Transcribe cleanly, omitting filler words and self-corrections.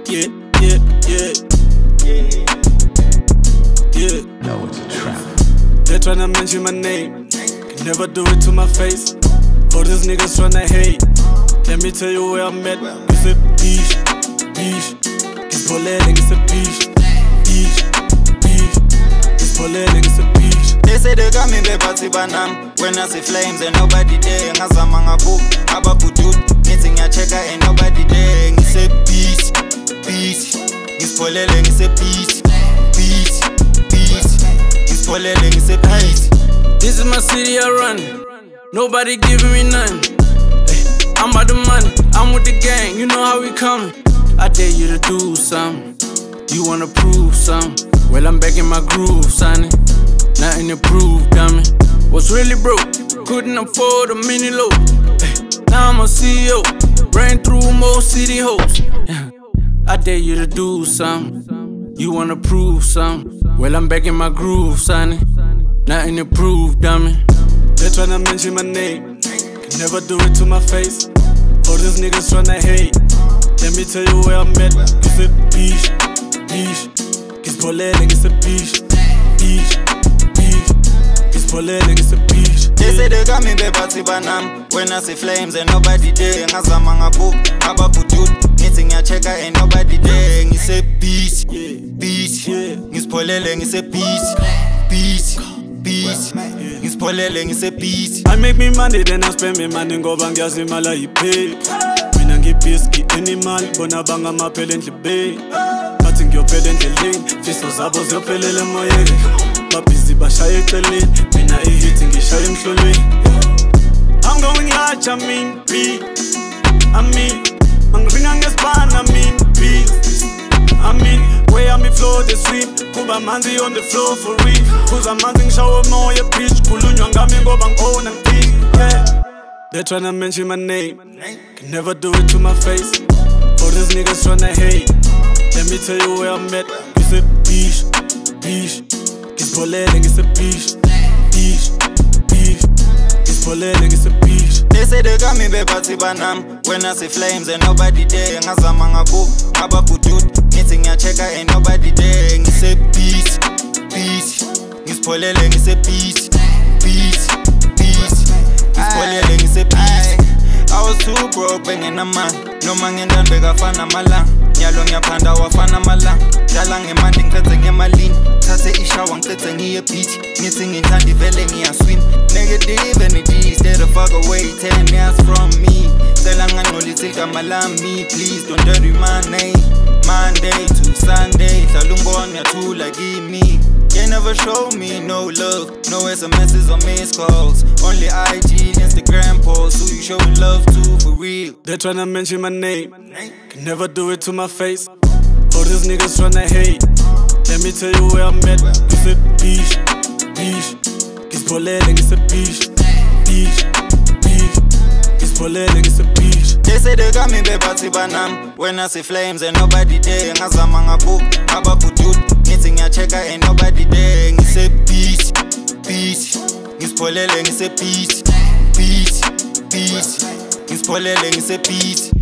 Yeah, yeah, yeah. Yeah. No, it's a trap. They tryna mention my name, can never do it to my face. All these niggas tryna hate. Let me tell you where I'm at. It's a beach, beach. It's Bolele, it's a beach, beach, beach. It's Bolele, it's a beach. They say they got me bepatsi banam. When I see flames and nobody there. Ngazama ngabu, ababudut. Meeting ya checker and nobody there. Ngise beach, beach. It's Bolele, it's a beach, beach, beach. It's Bolele, it's a beach. This is my city I run. Nobody giving me none. I'm about the money, I'm with the gang, you know how we coming. I dare you to do something, you wanna prove something. Well, I'm back in my groove, sonny. Nothing to prove, dummy. Was really broke, couldn't afford a mini load. Now I'm a CEO, ran through most city hoes. I dare you to do something, you wanna prove something. Well, I'm back in my groove, sonny. Nothing to prove, dummy. They tryna mention my name, can never do it to my face. All these niggas tryna hate. Let me tell you where I'm at. It's a beach, beach. It's Bolele, it's a beach, beach, beach. It's Bolele, it's a beach. They say they got me bepatsi banam. When I see flames and nobody there. Ngazama ngabu, ababudut. Meeting ya checker and nobody there. Ngise beach, beach. Ngise Bolele, ngise beach, beach, beach. Ngise Bolele, ngise beach. I make me money, then I spend me money. Ngoba ngiyazi imali ayiphi. Mina ngibhiski animal, bona banga maphela endlebeni. Bathi ngiyophela endleleni, fiso zabo ziyophelela emoyeni. Babhizi bashaya eceleni, mina ihit ngishaya emhlolweni. I'm going large, I mean big. I mean, angiringa ngesibana, I mean big. I mean, where I'm flow the sweep. Kuba manzi on the floor for real. Kuza manzi ngishawa moya bitch. Kulunywa ngami ngoba ngiona ngithini. Yeah. They tryna mention my name, can never do it to my face. All these niggas tryna hate. Let me tell you where I'm at. It's a beach, beach. It's Bolele, it's a beach, beach, beach. It's Bolele, it's a beach. They say they got me bepatsi banam. When I see flames and nobody there. Ngazama ngabu, ababudut. Meeting ya checker and nobody there. Ngise beach, beach. Ngise Bolele, ngise beach, beach, beach. Ngise Bolele, ngise beach. I was too broke, banging a man. No man ngendan begafana malang. Nyalo ngiyaphanda wafana malang. Dlala ngemandi ngicede ngemalini. Thathe ishawa ngicede ngiye beach. Ngithi ngithanda ivele ngiyaswim. Negative energy, stay the fuck away. 10 years from me. Cela ngangcolisa igama lami. Please don't dirty my name. Monday to Sunday, hlala ungibona uyathula kimi. They never show me no love, no SMS's or missed calls. Only IG, Instagram posts, who you showing love to for real. They tryna mention my name, can never do it to my face. All these niggas tryna hate. Let me tell you where I'm at. It's a beach, beach. It's Bolele, it's a beach, beach, beach. It's Bolele, it's a beach. They say they got me bepatsi banam. When I see flames and nobody there. Ngazama ngabu, ababudut. Meeting ya checker and nobody there. Ngise beach, beach. Ngise Bolele, ngise beach, beach, beach. Ngise Bolele, ngise beach.